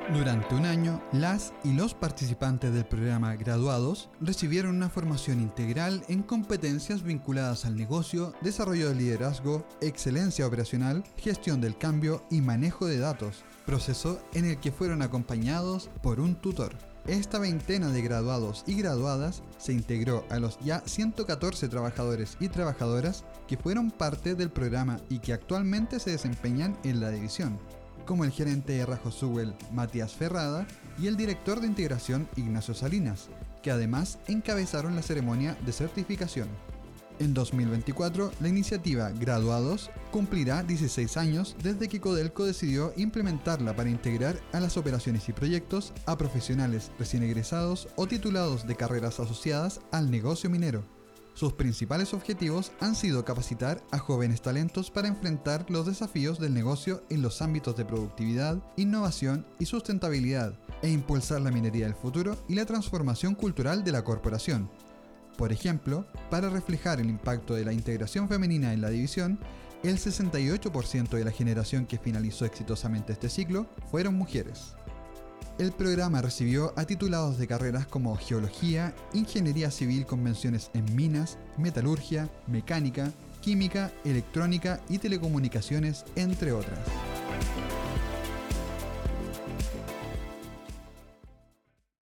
Durante un año, las y los participantes del programa graduados recibieron una formación integral en competencias vinculadas al negocio, desarrollo de liderazgo, excelencia operacional, gestión del cambio y manejo de datos, proceso en el que fueron acompañados por un tutor. Esta veintena de graduados y graduadas se integró a los ya 114 trabajadores y trabajadoras que fueron parte del programa y que actualmente se desempeñan en la división, como el gerente de Rajosuel, Matías Ferrada, y el director de integración, Ignacio Salinas, que además encabezaron la ceremonia de certificación. En 2024, la iniciativa Graduados cumplirá 16 años desde que Codelco decidió implementarla para integrar a las operaciones y proyectos a profesionales recién egresados o titulados de carreras asociadas al negocio minero. Sus principales objetivos han sido capacitar a jóvenes talentos para enfrentar los desafíos del negocio en los ámbitos de productividad, innovación y sustentabilidad, e impulsar la minería del futuro y la transformación cultural de la corporación. Por ejemplo, para reflejar el impacto de la integración femenina en la división, el 68% de la generación que finalizó exitosamente este ciclo fueron mujeres. El programa recibió a titulados de carreras como Geología, Ingeniería Civil con menciones en Minas, Metalurgia, Mecánica, Química, Electrónica y Telecomunicaciones, entre otras.